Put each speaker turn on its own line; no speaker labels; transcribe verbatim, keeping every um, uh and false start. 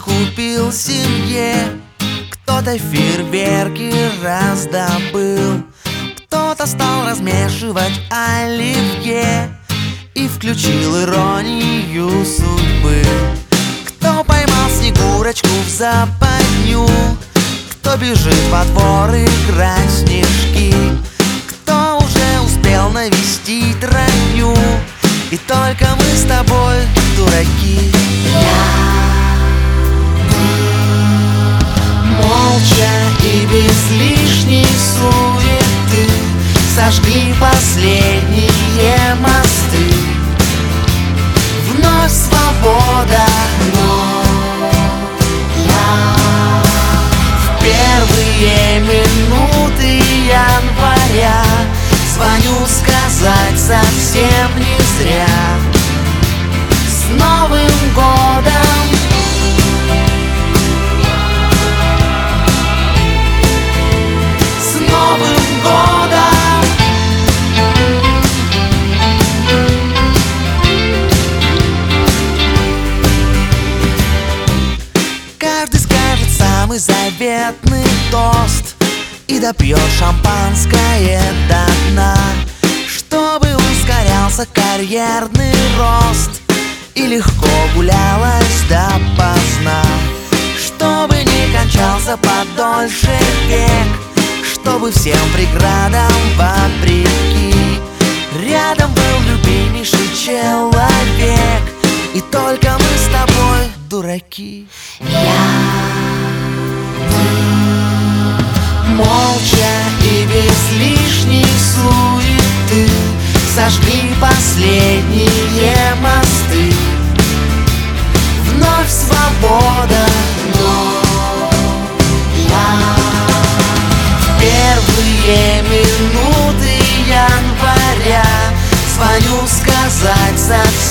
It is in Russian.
купил семье, кто-то фейерверки раздобыл, кто-то стал размешивать оливье и включил иронию судьбы. Кто поймал Снегурочку в западню, кто бежит во двор играть в снежки, кто уже успел навестить родню, и только мы с тобой дураки. Я, ты, молча и без лишней суеты сожгли последние мосты. Вновь свобода, но я в первые минуты января звоню сказать совсем не зря: с Новым годом! С Новым годом! Каждый скажет самый заветный тост и допьет шампанское до дна, чтобы ускорялся карьерный рост и легко гулялось допоздна, чтобы не кончался подольше век, чтобы всем преградам вопреки рядом был любимейший человек, и только мы с тобой дураки. Я, ты, молча и без лишней суеты сожгли последние мосты. Вновь свобода, но я в первые минуты января звоню сказать совсем